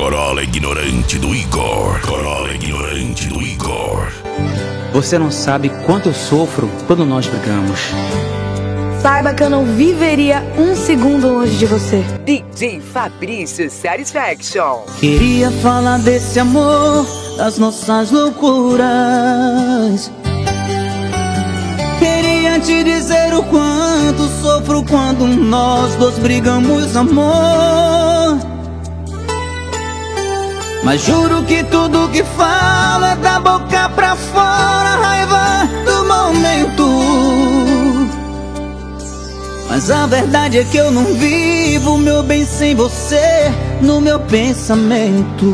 Corolla ignorante do Igor. Corolla ignorante do Igor. Você não sabe quanto eu sofro quando nós brigamos. Saiba que eu não viveria um segundo longe de você. DJ Fabrício Satisfaction. Queria falar desse amor, das nossas loucuras. Queria te dizer o quanto sofro quando nós dois brigamos, amor. Mas juro que tudo que falo é da boca pra fora, a raiva do momento. Mas a verdade é que eu não vivo meu bem sem você no meu pensamento.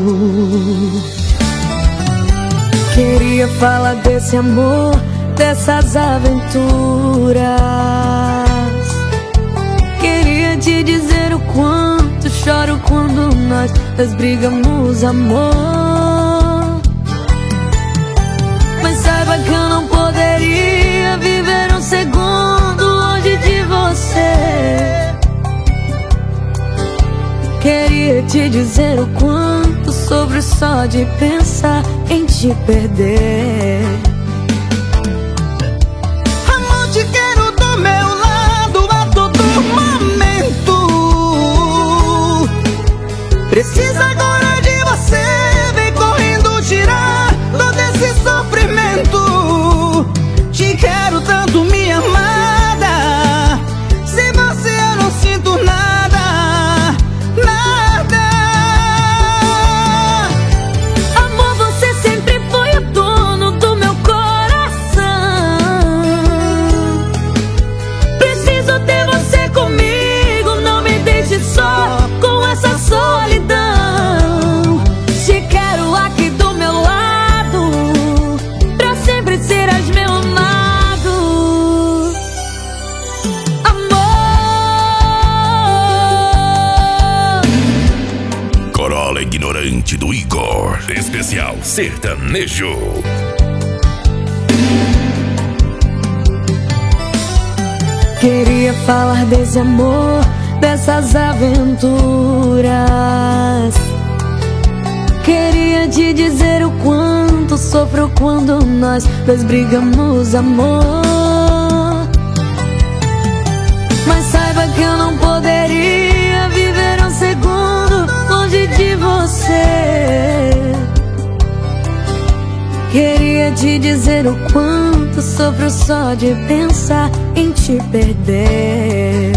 Queria falar desse amor, dessas aventuras. Queria te dizer o quanto choro quando nós brigamos, amor. Mas saiba que eu não poderia viver um segundo longe de você. Queria te dizer o quanto sofro só de pensar em te perder. Amor, te quero do meu lado a todo momento. Preciso agora de você, vem correndo tirar todo esse sofrimento. Te quero tanto, minha amada. Sem você eu não sinto nada, nada. Amor, você sempre foi o dono do meu coração. Preciso ter você comigo, não me deixe só com essa solidão. Te quero aqui do meu lado, pra sempre serás meu amado. Amor, Corolla ignorante do Igor. Especial sertanejo. queria falar desse amor, dessas aventuras. Queria te dizer o quanto sofro quando nós dois brigamos, amor. Mas saiba que eu não poderia viver um segundo longe de você. Queria te dizer o quanto sofro só de pensar em te perder.